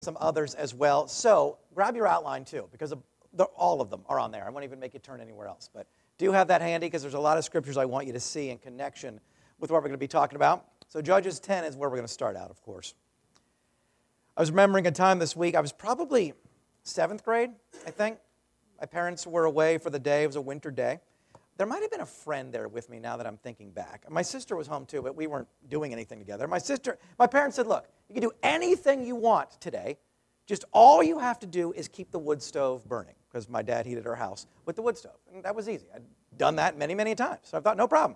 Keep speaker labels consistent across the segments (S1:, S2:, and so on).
S1: some others as well. So grab your outline too, because all of them are on there. I won't even make you turn anywhere else. But do have that handy, because there's a lot of scriptures I want you to see in connection with what we're going to be talking about. So Judges 10 is where we're going to start out, of course. I was remembering a time this week, I was probably 7th grade, I think. My parents were away for the day. It was a winter day. There might have been a friend there with me now that I'm thinking back. My sister was home too, but we weren't doing anything together. My parents said, look, you can do anything you want today. Just all you have to do is keep the wood stove burning, because my dad heated our house with the wood stove. And that was easy. I'd done that many, many times. So I thought, no problem.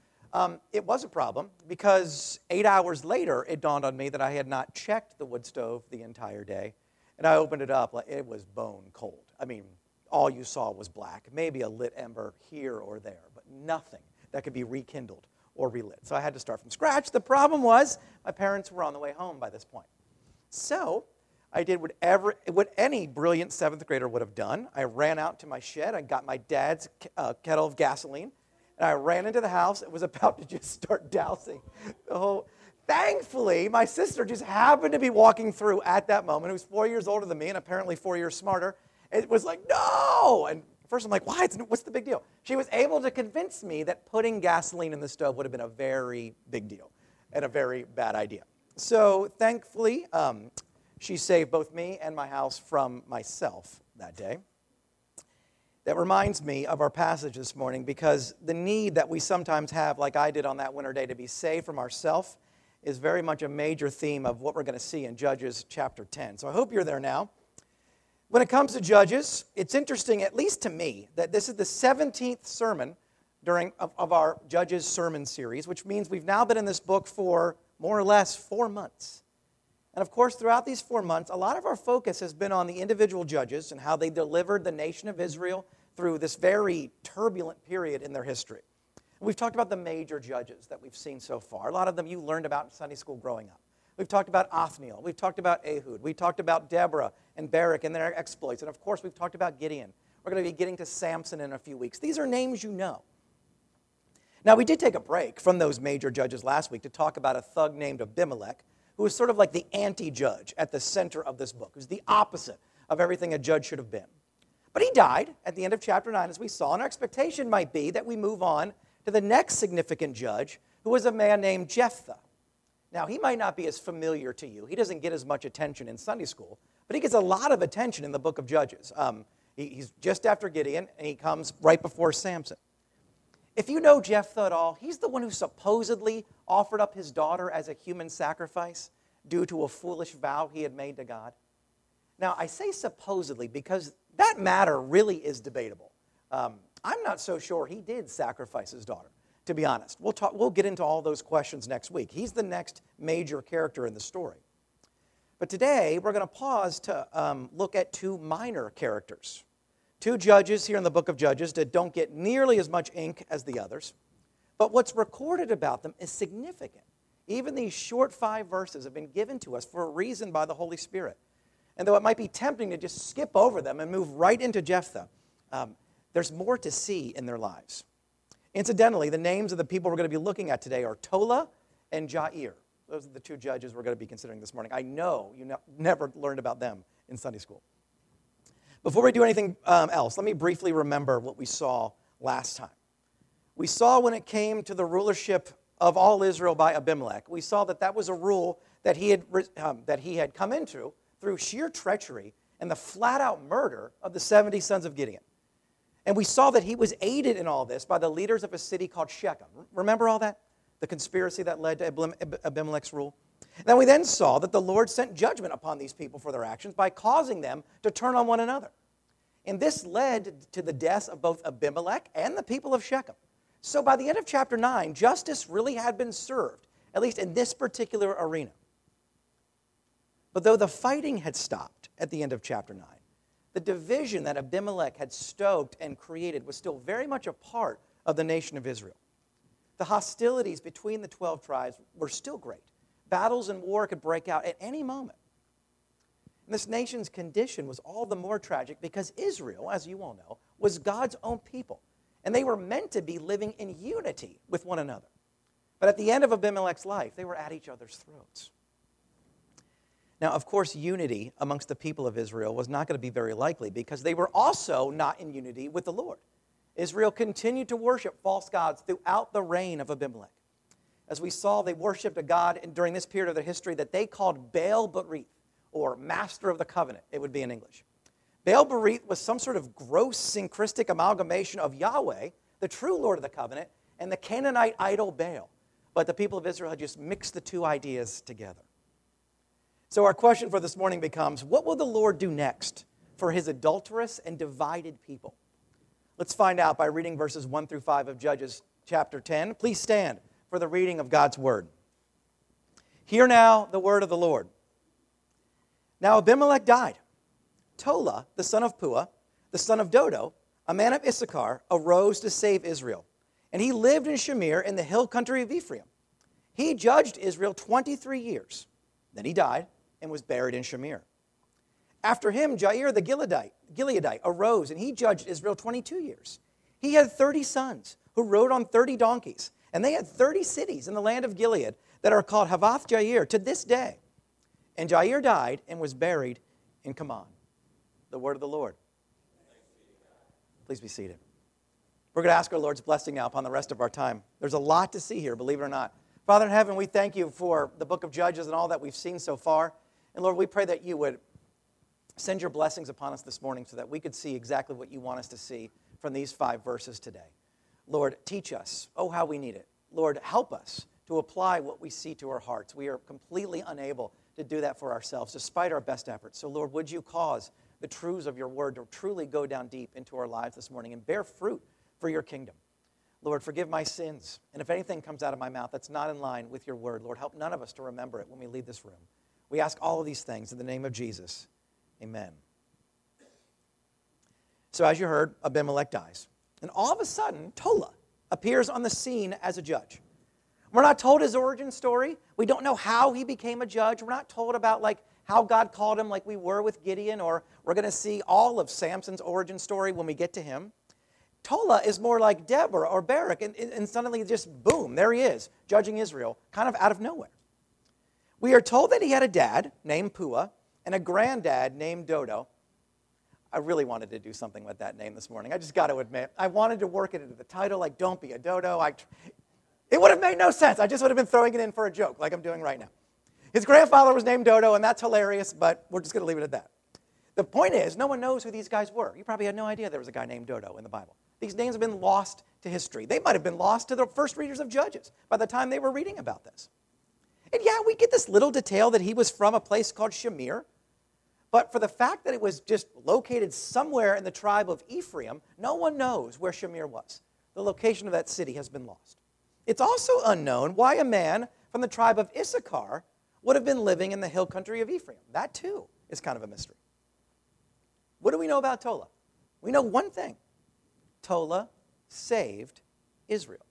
S1: It was a problem, because 8 hours later, it dawned on me that I had not checked the wood stove the entire day. And I opened it up, like it was bone cold. I mean, all you saw was black, maybe a lit ember here or there, but nothing that could be rekindled or relit. So I had to start from scratch. The problem was my parents were on the way home by this point. So I did what any brilliant 7th grader would have done. I ran out to my shed. I got my dad's kettle of gasoline, and I ran into the house. It was about to just start dousing the whole. Thankfully, my sister just happened to be walking through at that moment. Who was 4 years older than me and apparently 4 years smarter. It was like, no! And first I'm like, why? What's the big deal? She was able to convince me that putting gasoline in the stove would have been a very big deal and a very bad idea. So thankfully, she saved both me and my house from myself that day. That reminds me of our passage this morning, because the need that we sometimes have, like I did on that winter day, to be saved from ourselves is very much a major theme of what we're going to see in Judges chapter 10. So I hope you're there now. When it comes to Judges, it's interesting, at least to me, that this is the 17th sermon of our Judges sermon series, which means we've now been in this book for more or less 4 months. And of course, throughout these 4 months, a lot of our focus has been on the individual judges and how they delivered the nation of Israel through this very turbulent period in their history. And we've talked about the major judges that we've seen so far. A lot of them you learned about in Sunday school growing up. We've talked about Othniel. We've talked about Ehud. We talked about Deborah and Barak and their exploits. And of course, we've talked about Gideon. We're going to be getting to Samson in a few weeks. These are names you know. Now, we did take a break from those major judges last week to talk about a thug named Abimelech, who was sort of like the anti-judge at the center of this book, who's the opposite of everything a judge should have been. But he died at the end of chapter 9, as we saw, and our expectation might be that we move on to the next significant judge, who was a man named Jephthah. Now, he might not be as familiar to you. He doesn't get as much attention in Sunday school, but he gets a lot of attention in the book of Judges. He's just after Gideon, and he comes right before Samson. If you know Jephthah at all, he's the one who supposedly offered up his daughter as a human sacrifice due to a foolish vow he had made to God. Now, I say supposedly because that matter really is debatable. I'm not so sure he did sacrifice his daughter, to be honest. We'll get into all those questions next week. He's the next major character in the story. But today, we're going to pause to look at two minor characters. Two judges here in the book of Judges that don't get nearly as much ink as the others. But what's recorded about them is significant. Even these short 5 verses have been given to us for a reason by the Holy Spirit. And though it might be tempting to just skip over them and move right into Jephthah, there's more to see in their lives. Incidentally, the names of the people we're going to be looking at today are Tola and Jair. Those are the 2 judges we're going to be considering this morning. I know you never learned about them in Sunday school. Before we do anything else, let me briefly remember what we saw last time. We saw when it came to the rulership of all Israel by Abimelech, we saw that was a rule that he had come into through sheer treachery and the flat-out murder of the 70 sons of Gideon. And we saw that he was aided in all this by the leaders of a city called Shechem. Remember all that? The conspiracy that led to Abimelech's rule? Then we saw that the Lord sent judgment upon these people for their actions by causing them to turn on one another. And this led to the deaths of both Abimelech and the people of Shechem. So by the end of chapter 9, justice really had been served, at least in this particular arena. But though the fighting had stopped at the end of chapter 9, the division that Abimelech had stoked and created was still very much a part of the nation of Israel. The hostilities between the 12 tribes were still great. Battles and war could break out at any moment. And this nation's condition was all the more tragic because Israel, as you all know, was God's own people. And they were meant to be living in unity with one another. But at the end of Abimelech's life, they were at each other's throats. Now, of course, unity amongst the people of Israel was not going to be very likely because they were also not in unity with the Lord. Israel continued to worship false gods throughout the reign of Abimelech. As we saw, they worshipped a god during this period of their history that they called Baal-berith, or Master of the Covenant, it would be in English. Baal-berith was some sort of gross syncretic amalgamation of Yahweh, the true Lord of the Covenant, and the Canaanite idol Baal. But the people of Israel had just mixed the two ideas together. So our question for this morning becomes, what will the Lord do next for his adulterous and divided people? Let's find out by reading verses 1 through 5 of Judges chapter 10. Please stand for the reading of God's word. Hear now the word of the Lord. Now Abimelech died. Tola, the son of Puah, the son of Dodo, a man of Issachar, arose to save Israel. And he lived in Shamir in the hill country of Ephraim. He judged Israel 23 years. Then he died and was buried in Shamir. After him, Jair the Gileadite arose, and he judged Israel 22 years. He had 30 sons who rode on 30 donkeys, and they had 30 cities in the land of Gilead that are called Havoth Jair to this day. And Jair died and was buried in Kamon. The word of the Lord. Please be seated. We're going to ask our Lord's blessing now upon the rest of our time. There's a lot to see here, believe it or not. Father in heaven, we thank you for the book of Judges and all that we've seen so far. And Lord, we pray that you would send your blessings upon us this morning so that we could see exactly what you want us to see from these 5 verses today. Lord, teach us. Oh, how we need it. Lord, help us to apply what we see to our hearts. We are completely unable to do that for ourselves, despite our best efforts. So, Lord, would you cause the truths of your word to truly go down deep into our lives this morning and bear fruit for your kingdom. Lord, forgive my sins. And if anything comes out of my mouth that's not in line with your word, Lord, help none of us to remember it when we leave this room. We ask all of these things in the name of Jesus. Amen. So as you heard, Abimelech dies. And all of a sudden, Tola appears on the scene as a judge. We're not told his origin story. We don't know how he became a judge. We're not told about how God called him like we were with Gideon, or we're going to see all of Samson's origin story when we get to him. Tola is more like Deborah or Barak, and suddenly just boom, there he is, judging Israel, kind of out of nowhere. We are told that he had a dad named Puah and a granddad named Dodo. I really wanted to do something with that name this morning. I just got to admit, I wanted to work it into the title, like don't be a dodo. It would have made no sense. I just would have been throwing it in for a joke, like I'm doing right now. His grandfather was named Dodo, and that's hilarious, but we're just going to leave it at that. The point is, no one knows who these guys were. You probably had no idea there was a guy named Dodo in the Bible. These names have been lost to history. They might have been lost to the first readers of Judges by the time they were reading about this. And yeah, we get this little detail that he was from a place called Shamir, but for the fact that it was just located somewhere in the tribe of Ephraim, no one knows where Shamir was. The location of that city has been lost. It's also unknown why a man from the tribe of Issachar would have been living in the hill country of Ephraim. That too is kind of a mystery. What do we know about Tola? We know one thing. Tola saved Israel.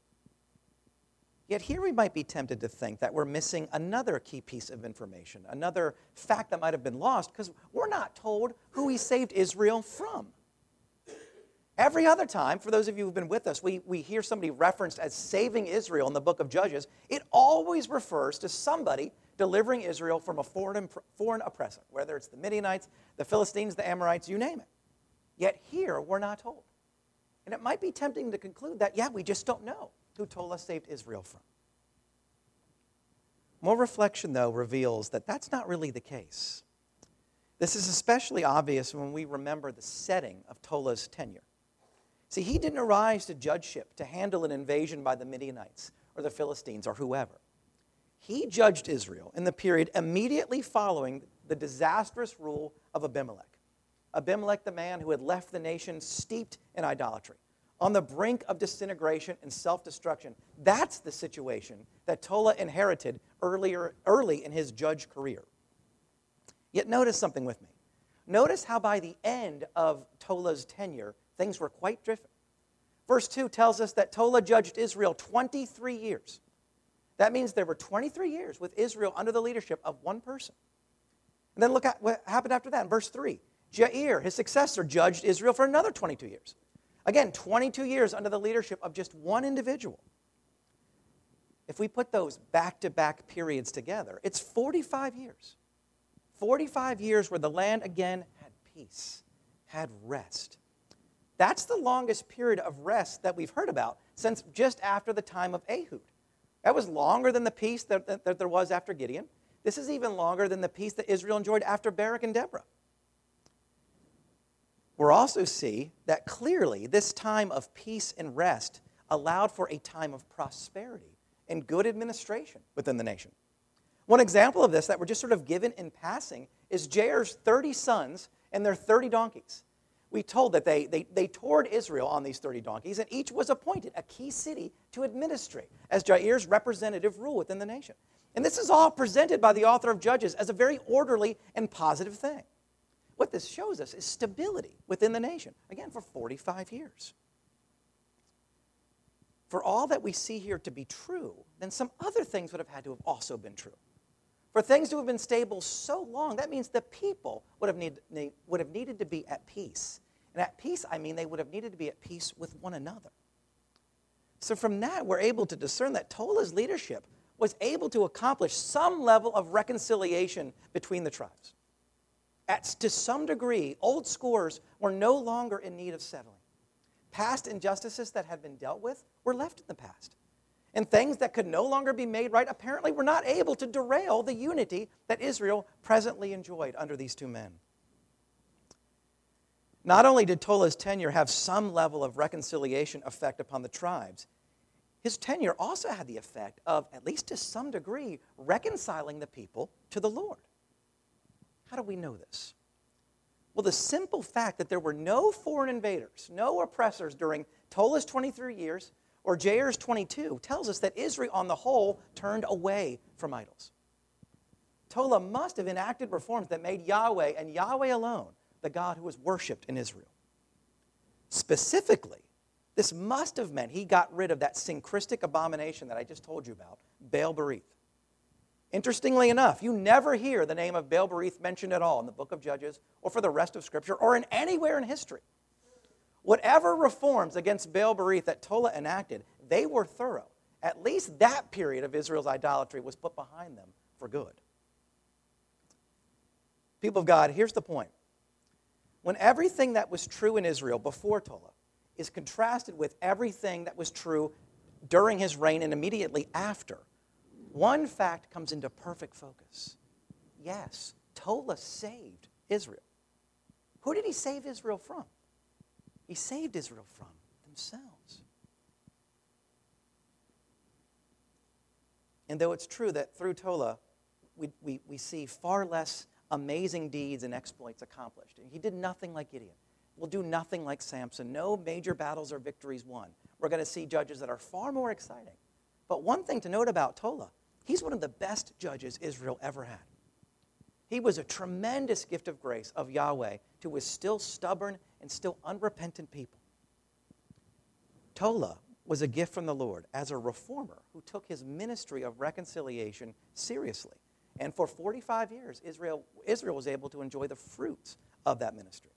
S1: Yet here we might be tempted to think that we're missing another key piece of information, another fact that might have been lost, because we're not told who he saved Israel from. Every other time, for those of you who've been with us, we hear somebody referenced as saving Israel in the book of Judges. It always refers to somebody delivering Israel from a foreign oppressor, whether it's the Midianites, the Philistines, the Amorites, you name it. Yet here, we're not told. And it might be tempting to conclude that, yeah, we just don't know who Tola saved Israel from. More reflection, though, reveals that that's not really the case. This is especially obvious when we remember the setting of Tola's tenure. See, he didn't arise to judgeship to handle an invasion by the Midianites or the Philistines or whoever. He judged Israel in the period immediately following the disastrous rule of Abimelech. Abimelech, the man who had left the nation steeped in idolatry, on the brink of disintegration and self-destruction. That's the situation that Tola inherited early in his judge career. Yet notice something with me. Notice how by the end of Tola's tenure, things were quite different. Verse 2 tells us that Tola judged Israel 23 years. That means there were 23 years with Israel under the leadership of one person. And then look at what happened after that in verse 3. Jair, his successor, judged Israel for another 22 years. Again, 22 years under the leadership of just one individual. If we put those back-to-back periods together, it's 45 years. 45 years where the land again had peace, had rest. That's the longest period of rest that we've heard about since just after the time of Ehud. That was longer than the peace that there was after Gideon. This is even longer than the peace that Israel enjoyed after Barak and Deborah. We'll also see that clearly this time of peace and rest allowed for a time of prosperity and good administration within the nation. One example of this that we're just sort of given in passing is Jair's 30 sons and their 30 donkeys. We told that they toured Israel on these 30 donkeys, and each was appointed a key city to administrate as Jair's representative rule within the nation. And this is all presented by the author of Judges as a very orderly and positive thing. What this shows us is stability within the nation, again, for 45 years. For all that we see here to be true, then some other things would have had to have also been true. For things to have been stable so long, that means the people would have needed to be at peace. And at peace, I mean they would have needed to be at peace with one another. So from that, we're able to discern that Tola's leadership was able to accomplish some level of reconciliation between the tribes. To some degree, old scores were no longer in need of settling. Past injustices that had been dealt with were left in the past. And things that could no longer be made right apparently were not able to derail the unity that Israel presently enjoyed under these two men. Not only did Tola's tenure have some level of reconciliation effect upon the tribes, his tenure also had the effect of, at least to some degree, reconciling the people to the Lord. How do we know this? Well, the simple fact that there were no foreign invaders, no oppressors during Tola's 23 years or Jair's 22 tells us that Israel on the whole turned away from idols. Tola must have enacted reforms that made Yahweh and Yahweh alone the God who was worshipped in Israel. Specifically, this must have meant he got rid of that syncretic abomination that I just told you about, Baal-berith. Interestingly enough, you never hear the name of Baal-berith mentioned at all in the book of Judges or for the rest of Scripture or in anywhere in history. Whatever reforms against Baal-berith that Tola enacted, they were thorough. At least that period of Israel's idolatry was put behind them for good. People of God, here's the point. When everything that was true in Israel before Tola is contrasted with everything that was true during his reign and immediately after, one fact comes into perfect focus. Yes, Tola saved Israel. Who did he save Israel from? He saved Israel from themselves. And though it's true that through Tola, we see far less amazing deeds and exploits accomplished. He did nothing like Gideon. Will do nothing like Samson. No major battles or victories won. We're going to see judges that are far more exciting. But one thing to note about Tola, he's one of the best judges Israel ever had. He was a tremendous gift of grace of Yahweh to his still stubborn and still unrepentant people. Tola was a gift from the Lord as a reformer who took his ministry of reconciliation seriously. And for 45 years, Israel was able to enjoy the fruits of that ministry.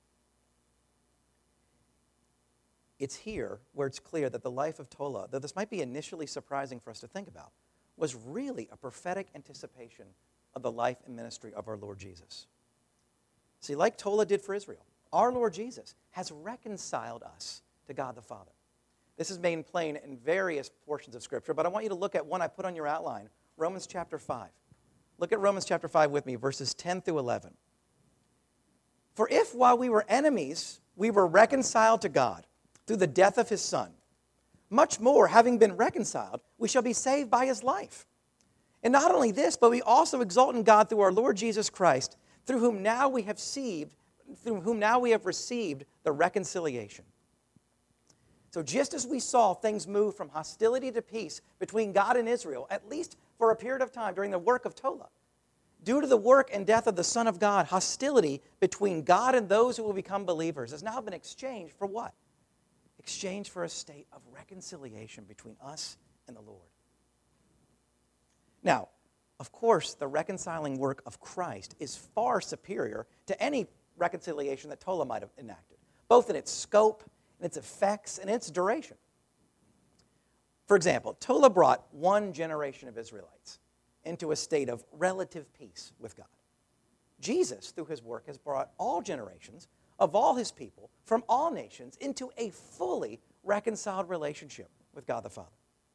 S1: It's here where it's clear that the life of Tola, though this might be initially surprising for us to think about, was really a prophetic anticipation of the life and ministry of our Lord Jesus. See, like Tola did for Israel, our Lord Jesus has reconciled us to God the Father. This is made plain in various portions of Scripture, but I want you to look at one I put on your outline, Romans chapter 5. Look at Romans chapter 5 with me, verses 10 through 11. For if while we were enemies, we were reconciled to God through the death of his Son, much more, having been reconciled, we shall be saved by his life. And not only this, but we also exult in God through our Lord Jesus Christ, through whom now we have received the reconciliation. So just as we saw things move from hostility to peace between God and Israel, at least for a period of time during the work of Tola, due to the work and death of the Son of God, hostility between God and those who will become believers has now been exchanged for what? Exchanged for a state of reconciliation between us and the Lord. Now, of course, the reconciling work of Christ is far superior to any reconciliation that Tola might have enacted, both in its scope, in its effects, and its duration. For example, Tola brought one generation of Israelites into a state of relative peace with God. Jesus, through his work, has brought all generations of all his people from all nations into a fully reconciled relationship with God the Father.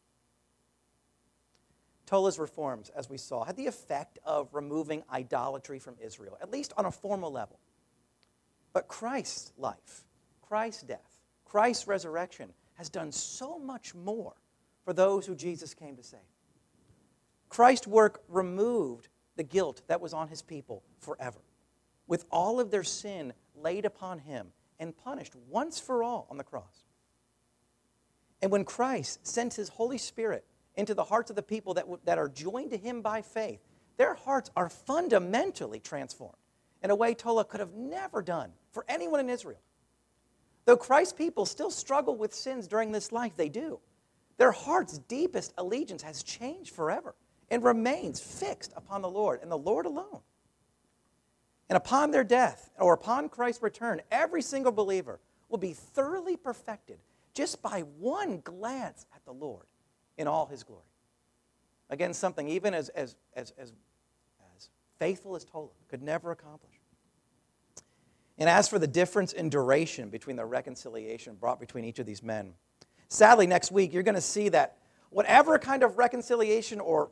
S1: Tola's reforms, as we saw, had the effect of removing idolatry from Israel, at least on a formal level. But Christ's life, Christ's death, Christ's resurrection has done so much more for those who Jesus came to save. Christ's work removed the guilt that was on his people forever, with all of their sin laid upon him and punished once for all on the cross. And when Christ sent his Holy Spirit into the hearts of the people that are joined to him by faith, their hearts are fundamentally transformed in a way Tola could have never done for anyone in Israel. Though Christ's people still struggle with sins during this life, they do. Their heart's deepest allegiance has changed forever and remains fixed upon the Lord and the Lord alone. And upon their death, or upon Christ's return, every single believer will be thoroughly perfected just by one glance at the Lord in all his glory. Again, something even as faithful as Tola could never accomplish. And as for the difference in duration between the reconciliation brought between each of these men, sadly, next week you're going to see that whatever kind of reconciliation or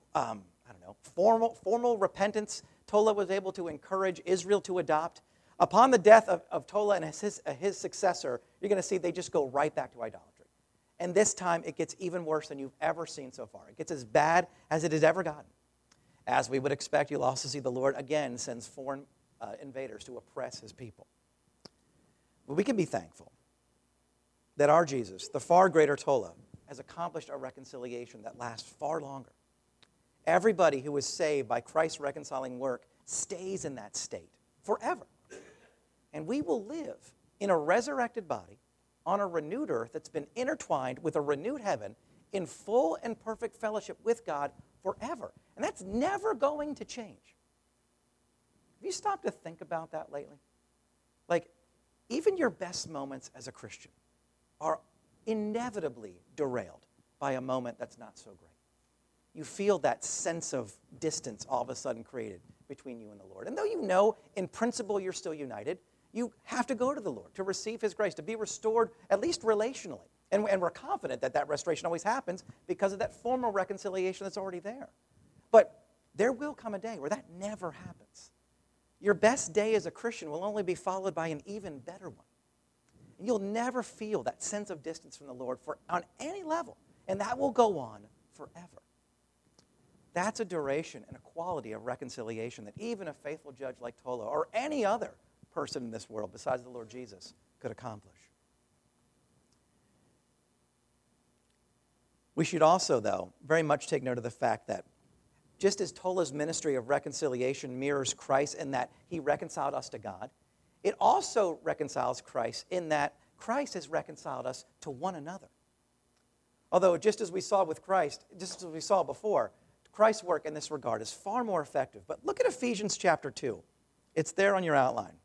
S1: formal repentance Tola was able to encourage Israel to adopt, upon the death of Tola and his successor, you're going to see they just go right back to idolatry. And this time it gets even worse than you've ever seen so far. It gets as bad as it has ever gotten. As we would expect, you'll also see the Lord again sends foreign invaders to oppress his people. But we can be thankful that our Jesus, the far greater Tola, has accomplished a reconciliation that lasts far longer. Everybody who is saved by Christ's reconciling work stays in that state forever. And we will live in a resurrected body on a renewed earth that's been intertwined with a renewed heaven in full and perfect fellowship with God forever. And that's never going to change. Have you stopped to think about that lately? Like, even your best moments as a Christian are inevitably derailed by a moment that's not so great. You feel that sense of distance all of a sudden created between you and the Lord. And though you know in principle you're still united, you have to go to the Lord to receive his grace, to be restored at least relationally. And we're confident that that restoration always happens because of that formal reconciliation that's already there. But there will come a day where that never happens. Your best day as a Christian will only be followed by an even better one. And you'll never feel that sense of distance from the Lord on any level. And that will go on forever. That's a duration and a quality of reconciliation that even a faithful judge like Tola or any other person in this world besides the Lord Jesus could accomplish. We should also, though, very much take note of the fact that just as Tola's ministry of reconciliation mirrors Christ in that he reconciled us to God, it also reconciles Christ in that Christ has reconciled us to one another. Although, just as we saw with Christ, just as we saw before, Christ's work in this regard is far more effective. But look at Ephesians chapter 2. It's there on your outline.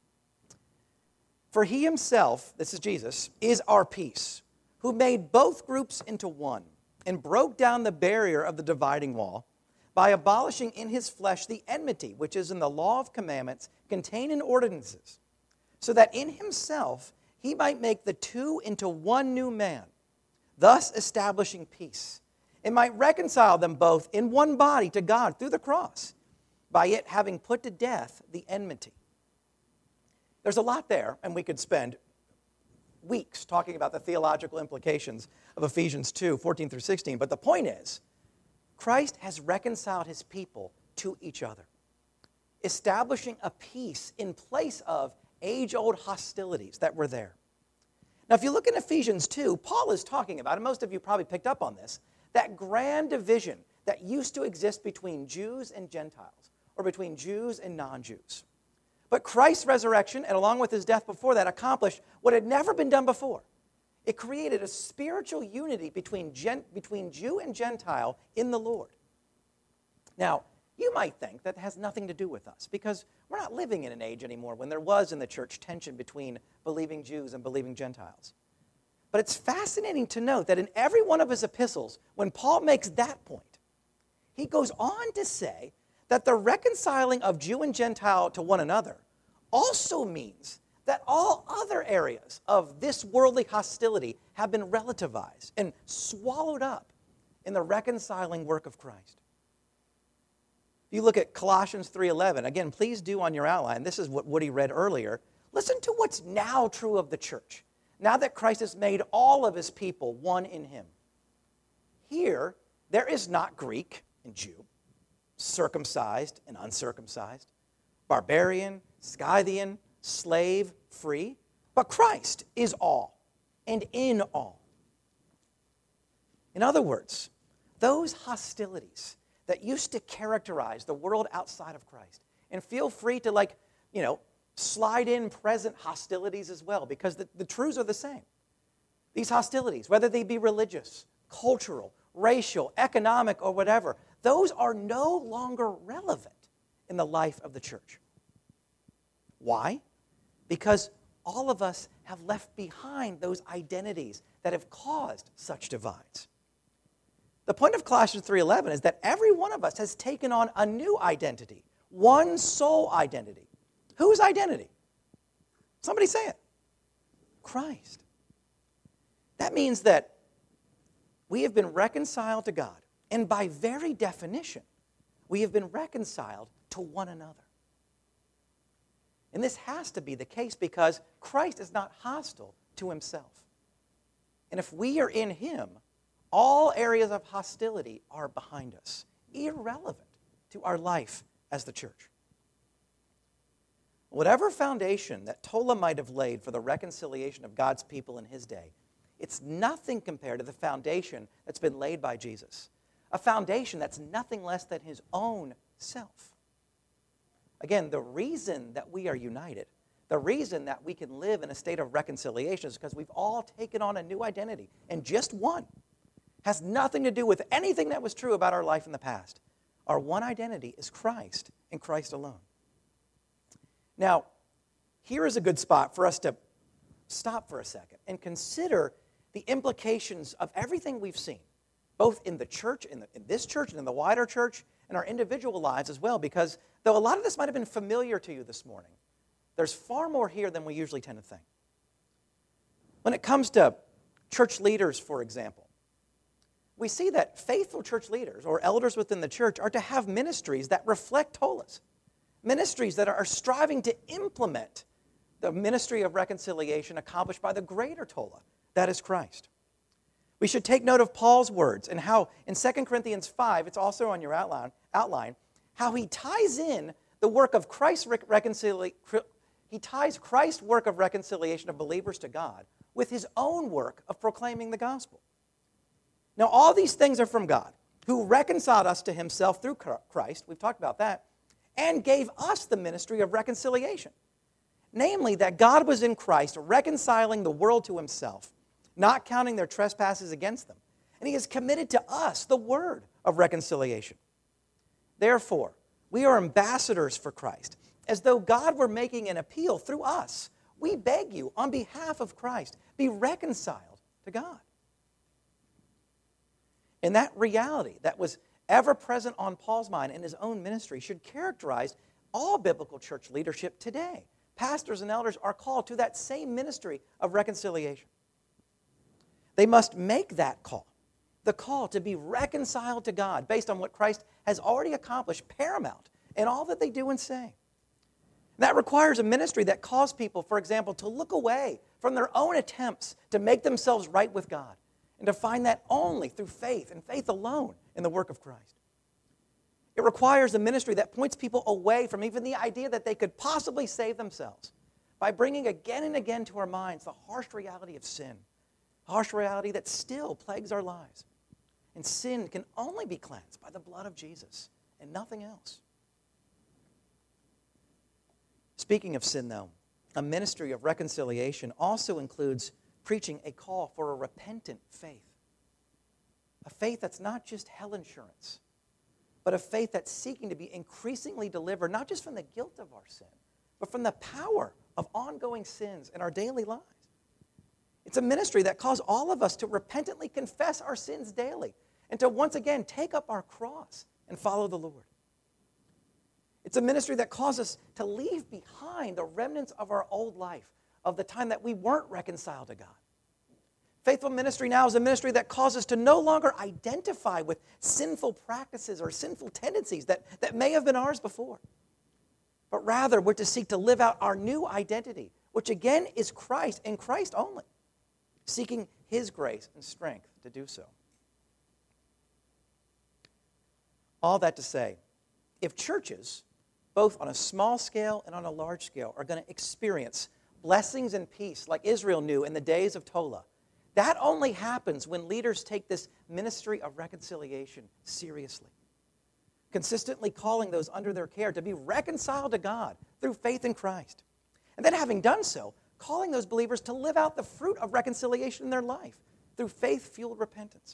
S1: For he himself, this is Jesus, is our peace, who made both groups into one and broke down the barrier of the dividing wall by abolishing in his flesh the enmity which is in the law of commandments contained in ordinances, so that in himself he might make the two into one new man, thus establishing peace, and might reconcile them both in one body to God through the cross, by it having put to death the enmity. There's a lot there, and we could spend weeks talking about the theological implications of Ephesians 2, 14 through 16. But the point is, Christ has reconciled his people to each other, establishing a peace in place of age-old hostilities that were there. Now, if you look in Ephesians 2, Paul is talking about, and most of you probably picked up on this, that grand division that used to exist between Jews and Gentiles, or between Jews and non-Jews. But Christ's resurrection, and along with his death before that, accomplished what had never been done before. It created a spiritual unity between Jew and Gentile in the Lord. Now, you might think that has nothing to do with us, because we're not living in an age anymore when there was in the church tension between believing Jews and believing Gentiles. But it's fascinating to note that in every one of his epistles, when Paul makes that point, he goes on to say that the reconciling of Jew and Gentile to one another also means that all other areas of this worldly hostility have been relativized and swallowed up in the reconciling work of Christ. If you look at Colossians 3:11, again, please do on your outline, this is what Woody read earlier. Listen to what's now true of the church, now that Christ has made all of his people one in him. Here, there is not Greek and Jew, circumcised and uncircumcised, barbarian, Scythian, slave, free, but Christ is all and in all. In other words, those hostilities that used to characterize the world outside of Christ, and feel free to slide in present hostilities as well, because the truths are the same. These hostilities, whether they be religious, cultural, racial, economic, or whatever, those are no longer relevant in the life of the church. Why? Because all of us have left behind those identities that have caused such divides. The point of Colossians 3:11 is that every one of us has taken on a new identity, one sole identity. Whose identity? Somebody say it. Christ. That means that we have been reconciled to God, and by very definition, we have been reconciled to one another. And this has to be the case because Christ is not hostile to himself. And if we are in him, all areas of hostility are behind us, irrelevant to our life as the church. Whatever foundation that Tola might have laid for the reconciliation of God's people in his day, it's nothing compared to the foundation that's been laid by Jesus, a foundation that's nothing less than his own self. Again, the reason that we are united, the reason that we can live in a state of reconciliation is because we've all taken on a new identity, and just one. Has nothing to do with anything that was true about our life in the past. Our one identity is Christ and Christ alone. Now, here is a good spot for us to stop for a second and consider the implications of everything we've seen, both in the church, in this church, and in the wider church, and our individual lives as well, because though a lot of this might have been familiar to you this morning, there's far more here than we usually tend to think. When it comes to church leaders, for example, we see that faithful church leaders or elders within the church are to have ministries that reflect Tolas, ministries that are striving to implement the ministry of reconciliation accomplished by the greater Tola, that is Christ. We should take note of Paul's words and how in 2 Corinthians 5, it's also on your outline, how he ties in the work of Christ's he ties Christ's work of reconciliation of believers to God with his own work of proclaiming the gospel. Now, all these things are from God, who reconciled us to himself through Christ, we've talked about that, and gave us the ministry of reconciliation. Namely, that God was in Christ reconciling the world to himself, not counting their trespasses against them. And he has committed to us the word of reconciliation. Therefore, we are ambassadors for Christ, as though God were making an appeal through us. We beg you, on behalf of Christ, be reconciled to God. And that reality that was ever present on Paul's mind in his own ministry should characterize all biblical church leadership today. Pastors and elders are called to that same ministry of reconciliation. They must make that call, the call to be reconciled to God based on what Christ has already accomplished, paramount in all that they do and say. That requires a ministry that calls people, for example, to look away from their own attempts to make themselves right with God, and to find that only through faith and faith alone in the work of Christ. It requires a ministry that points people away from even the idea that they could possibly save themselves by bringing again and again to our minds the harsh reality of sin, a harsh reality that still plagues our lives. And sin can only be cleansed by the blood of Jesus and nothing else. Speaking of sin, though, a ministry of reconciliation also includes preaching a call for a repentant faith. A faith that's not just hell insurance, but a faith that's seeking to be increasingly delivered, not just from the guilt of our sin, but from the power of ongoing sins in our daily lives. It's a ministry that calls all of us to repentantly confess our sins daily and to once again take up our cross and follow the Lord. It's a ministry that calls us to leave behind the remnants of our old life, of the time that we weren't reconciled to God. Faithful ministry now is a ministry that calls us to no longer identify with sinful practices or sinful tendencies that may have been ours before. But rather, we're to seek to live out our new identity, which again is Christ and Christ only, seeking His grace and strength to do so. All that to say, if churches, both on a small scale and on a large scale, are going to experience blessings and peace like Israel knew in the days of Tola, that only happens when leaders take this ministry of reconciliation seriously, consistently calling those under their care to be reconciled to God through faith in Christ. And then having done so, calling those believers to live out the fruit of reconciliation in their life through faith-fueled repentance.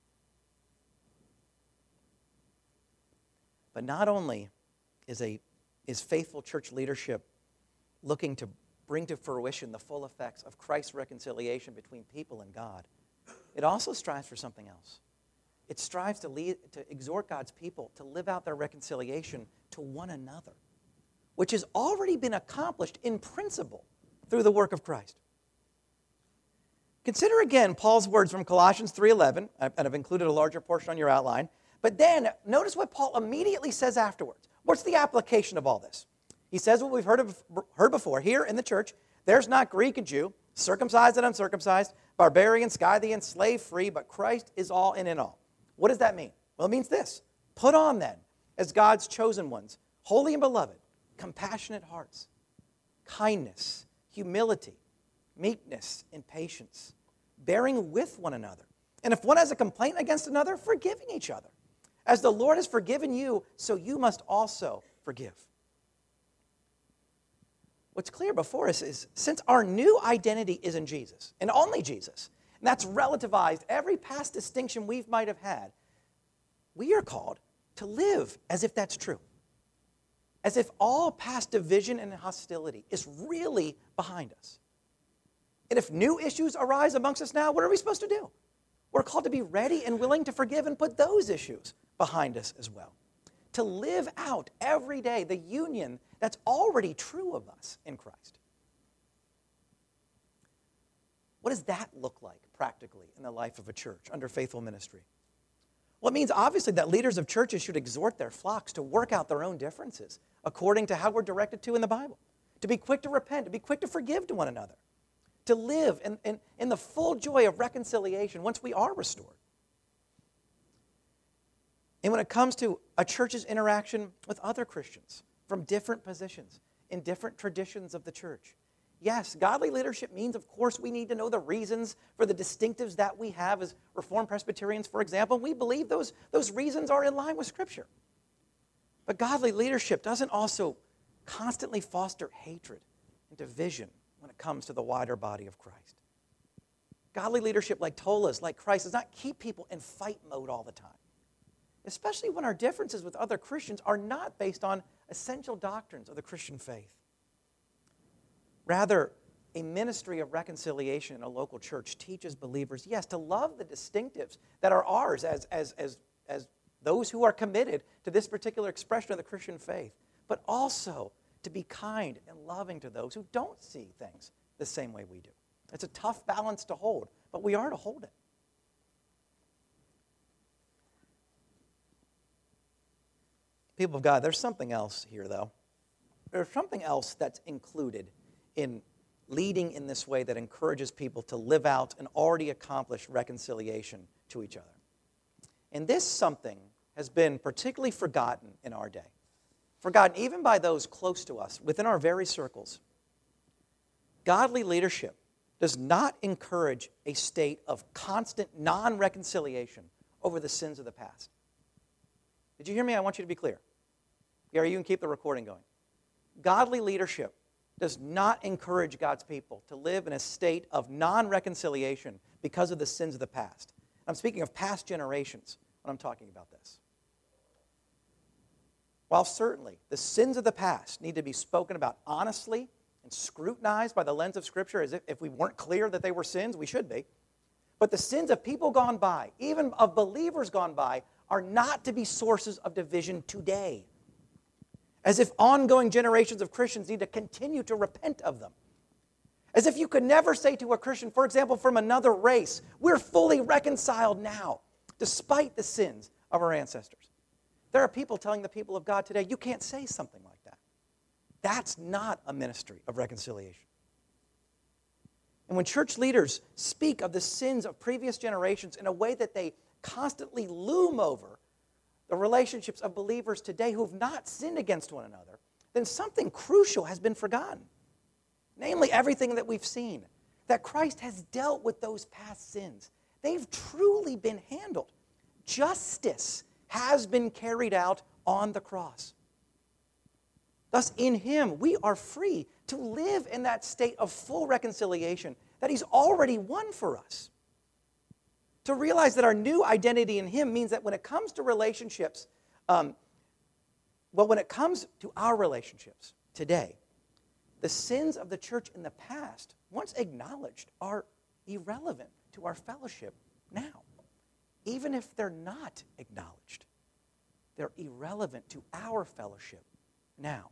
S1: But not only is faithful church leadership looking to bring to fruition the full effects of Christ's reconciliation between people and God, it also strives for something else. It strives to exhort God's people to live out their reconciliation to one another, which has already been accomplished in principle through the work of Christ. Consider again Paul's words from Colossians 3:11, and I've included a larger portion on your outline. But then, notice what Paul immediately says afterwards. What's the application of all this? He says what we've heard before. Here in the church, there's not Greek and Jew, circumcised and uncircumcised, barbarian, Scythian, slave free, but Christ is all and in all. What does that mean? Well, it means this. Put on then, as God's chosen ones, holy and beloved, compassionate hearts, kindness, humility, meekness, and patience, bearing with one another. And if one has a complaint against another, forgiving each other. As the Lord has forgiven you, so you must also forgive. What's clear before us is, since our new identity is in Jesus, and only Jesus, and that's relativized every past distinction we might have had, we are called to live as if that's true. As if all past division and hostility is really behind us. And if new issues arise amongst us now, what are we supposed to do? We're called to be ready and willing to forgive and put those issues behind us as well. To live out every day the union that's already true of us in Christ. What does that look like practically in the life of a church under faithful ministry? Well, it means obviously that leaders of churches should exhort their flocks to work out their own differences according to how we're directed to in the Bible. To be quick to repent, to be quick to forgive to one another. To live in the full joy of reconciliation once we are restored. And when it comes to a church's interaction with other Christians from different positions in different traditions of the church, yes, godly leadership means, of course, we need to know the reasons for the distinctives that we have as Reformed Presbyterians, for example. We believe those reasons are in line with Scripture. But godly leadership doesn't also constantly foster hatred and division when it comes to the wider body of Christ. Godly leadership like Tola's, like Christ, does not keep people in fight mode all the time, especially when our differences with other Christians are not based on essential doctrines of the Christian faith. Rather, a ministry of reconciliation in a local church teaches believers, yes, to love the distinctives that are ours as those who are committed to this particular expression of the Christian faith, but also to be kind and loving to those who don't see things the same way we do. It's a tough balance to hold, but we are to hold it. People of God, there's something else here, though. There's something else that's included in leading in this way that encourages people to live out an already accomplished reconciliation to each other. And this something has been particularly forgotten in our day. Forgotten even by those close to us, within our very circles. Godly leadership does not encourage a state of constant non-reconciliation over the sins of the past. Did you hear me? I want you to be clear. Gary, you can keep the recording going. Godly leadership does not encourage God's people to live in a state of non-reconciliation because of the sins of the past. I'm speaking of past generations when I'm talking about this. While certainly the sins of the past need to be spoken about honestly and scrutinized by the lens of Scripture, as if we weren't clear that they were sins, we should be. But the sins of people gone by, even of believers gone by, are not to be sources of division today. As if ongoing generations of Christians need to continue to repent of them. As if you could never say to a Christian, for example, from another race, we're fully reconciled now, despite the sins of our ancestors. There are people telling the people of God today, you can't say something like that. That's not a ministry of reconciliation. And when church leaders speak of the sins of previous generations in a way that they constantly loom over the relationships of believers today who have not sinned against one another, then something crucial has been forgotten. Namely, everything that we've seen, that Christ has dealt with those past sins. They've truly been handled. Justice has been carried out on the cross. Thus, in Him, we are free to live in that state of full reconciliation that He's already won for us. To realize that our new identity in Him means that when it comes to relationships, when it comes to our relationships today, the sins of the church in the past, once acknowledged, are irrelevant to our fellowship now. Even if they're not acknowledged, they're irrelevant to our fellowship now.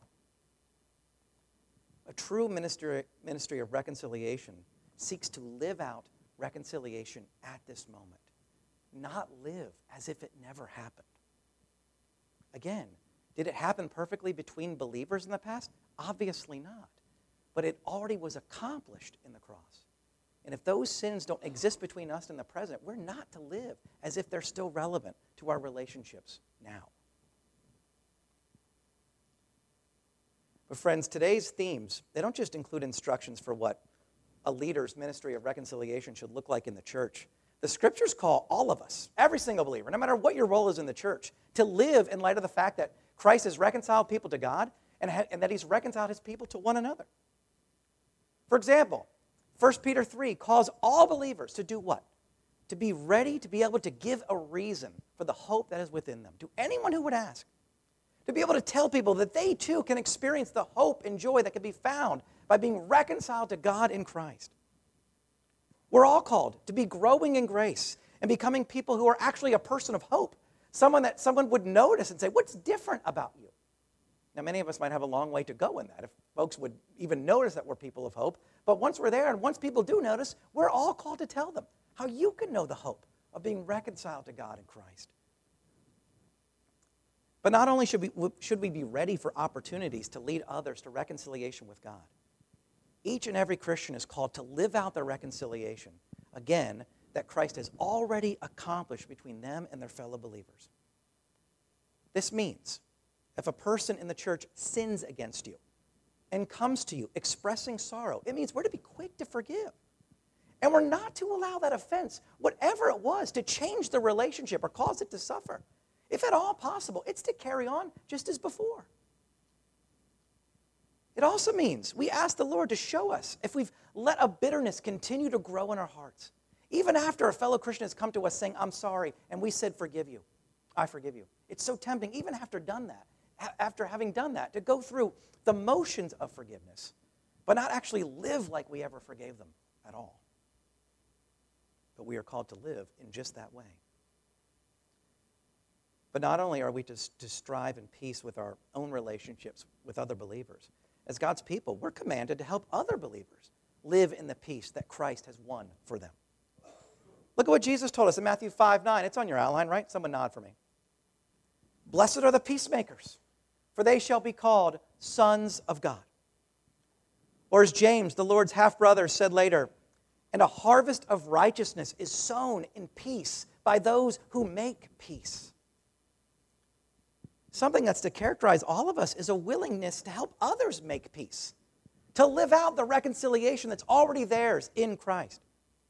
S1: A true ministry of reconciliation seeks to live out reconciliation at this moment, not live as if it never happened. Again, did it happen perfectly between believers in the past? Obviously not. But it already was accomplished in the cross. And if those sins don't exist between us and the present, we're not to live as if they're still relevant to our relationships now. But friends, today's themes, they don't just include instructions for what a leader's ministry of reconciliation should look like in the church. The Scriptures call all of us, every single believer, no matter what your role is in the church, to live in light of the fact that Christ has reconciled people to God and that He's reconciled His people to one another. For example, 1 Peter 3 calls all believers to do what? To be ready to be able to give a reason for the hope that is within them, to anyone who would ask. To be able to tell people that they too can experience the hope and joy that can be found by being reconciled to God in Christ. We're all called to be growing in grace and becoming people who are actually a person of hope, someone that someone would notice and say, what's different about you? Now, many of us might have a long way to go in that, if folks would even notice that we're people of hope. But once we're there, and once people do notice, we're all called to tell them how you can know the hope of being reconciled to God in Christ. But not only should we be ready for opportunities to lead others to reconciliation with God, each and every Christian is called to live out their reconciliation, again, that Christ has already accomplished between them and their fellow believers. This means if a person in the church sins against you and comes to you expressing sorrow, it means we're to be quick to forgive. And we're not to allow that offense, whatever it was, to change the relationship or cause it to suffer. If at all possible, it's to carry on just as before. It also means we ask the Lord to show us if we've let a bitterness continue to grow in our hearts. Even after a fellow Christian has come to us saying, I'm sorry, and we said, forgive you. I forgive you. It's so tempting, even after having done that, to go through the motions of forgiveness, but not actually live like we ever forgave them at all. But we are called to live in just that way. But not only are we to strive in peace with our own relationships with other believers, as God's people, we're commanded to help other believers live in the peace that Christ has won for them. Look at what Jesus told us in Matthew 5:9. It's on your outline, right? Someone nod for me. Blessed are the peacemakers, for they shall be called sons of God. Or as James, the Lord's half-brother, said later, and a harvest of righteousness is sown in peace by those who make peace. Something that's to characterize all of us is a willingness to help others make peace, to live out the reconciliation that's already theirs in Christ.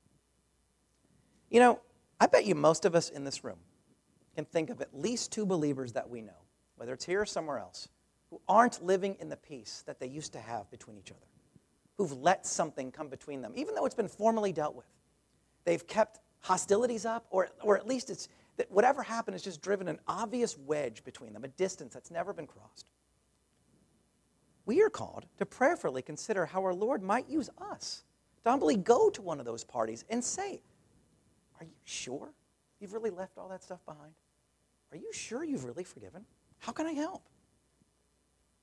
S1: You know, I bet you most of us in this room can think of at least two believers that we know, whether it's here or somewhere else, who aren't living in the peace that they used to have between each other, who've let something come between them, even though it's been formally dealt with. They've kept hostilities up, or at least it's that whatever happened has just driven an obvious wedge between them, a distance that's never been crossed. We are called to prayerfully consider how our Lord might use us to humbly go to one of those parties and say, are you sure you've really left all that stuff behind? Are you sure you've really forgiven? How can I help?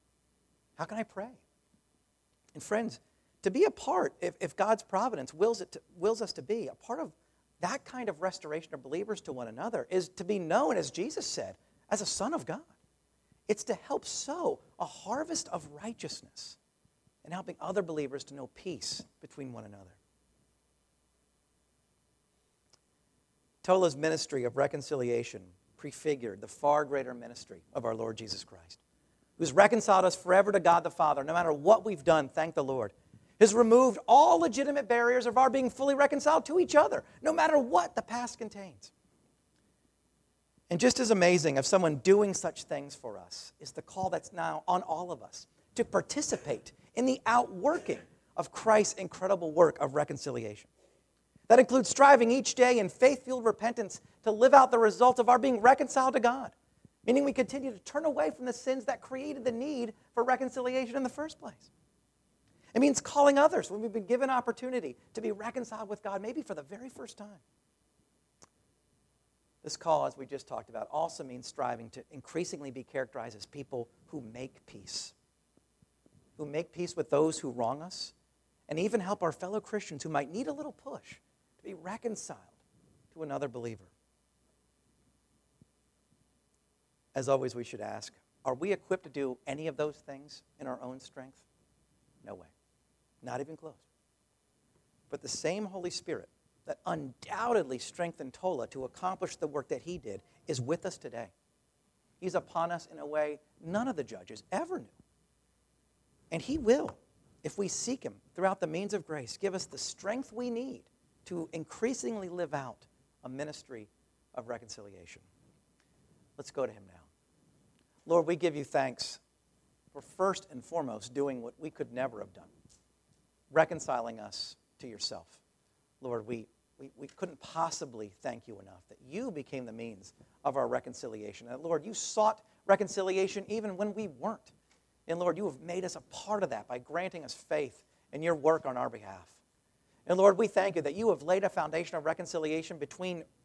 S1: How can I pray? And friends, to be a part, if God's providence wills us to be, a part of that kind of restoration of believers to one another is to be known, as Jesus said, as a son of God. It's to help sow a harvest of righteousness and helping other believers to know peace between one another. Tola's ministry of reconciliation prefigured the far greater ministry of our Lord Jesus Christ, who's reconciled us forever to God the Father. No matter what we've done, thank the Lord, has removed all legitimate barriers of our being fully reconciled to each other, no matter what the past contains. And just as amazing of someone doing such things for us is the call that's now on all of us to participate in the outworking of Christ's incredible work of reconciliation. That includes striving each day in faith-fueled repentance to live out the result of our being reconciled to God, meaning we continue to turn away from the sins that created the need for reconciliation in the first place. It means calling others when we've been given opportunity to be reconciled with God, maybe for the very first time. This call, as we just talked about, also means striving to increasingly be characterized as people who make peace with those who wrong us, and even help our fellow Christians who might need a little push to be reconciled to another believer. As always, we should ask, are we equipped to do any of those things in our own strength? No way. Not even close. But the same Holy Spirit that undoubtedly strengthened Tola to accomplish the work that he did is with us today. He's upon us in a way none of the judges ever knew. And he will, if we seek him throughout the means of grace, give us the strength we need to increasingly live out a ministry of reconciliation. Let's go to him now. Lord, we give you thanks for first and foremost doing what we could never have done, reconciling us to yourself. Lord, we couldn't possibly thank you enough that you became the means of our reconciliation. And Lord, you sought reconciliation even when we weren't. And Lord, you have made us a part of that by granting us faith in your work on our behalf. And Lord, we thank you that you have laid a foundation of reconciliation between